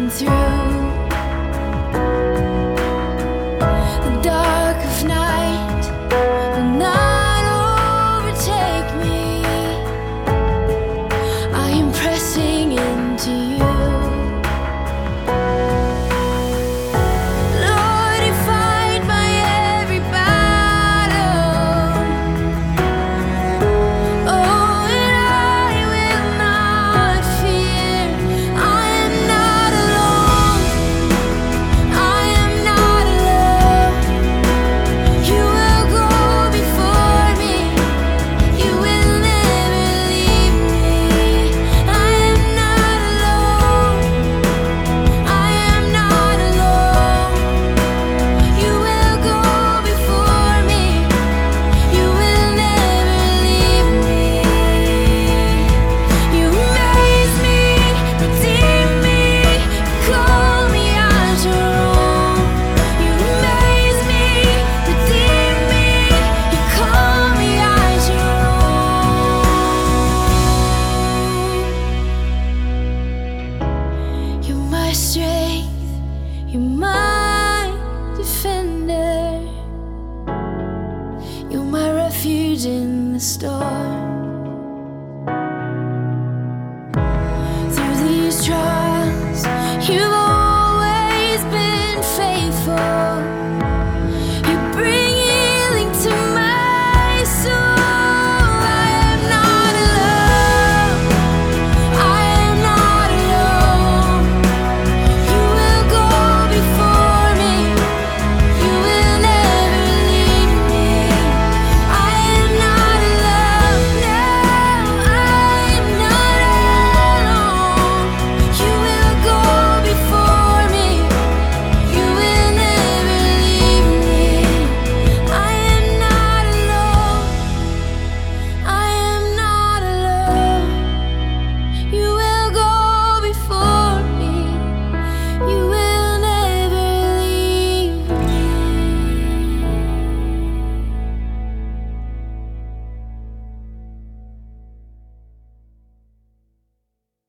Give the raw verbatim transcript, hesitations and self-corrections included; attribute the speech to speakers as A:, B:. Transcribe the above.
A: breaking through the dark of night will not overtake me. I am pressing into you. Lord, you fight my every battle. Oh, and I will not fear. I am not alone. I am not alone. You will go before me. You will never leave me. I am not alone. I am not alone. You will go before me. You will never leave me. You amaze me, redeem me, call me as your own. You amaze me, redeem me, you call me as your own. You're my strength, you're my defender. You're my refuge in the storm. Through these trials, you've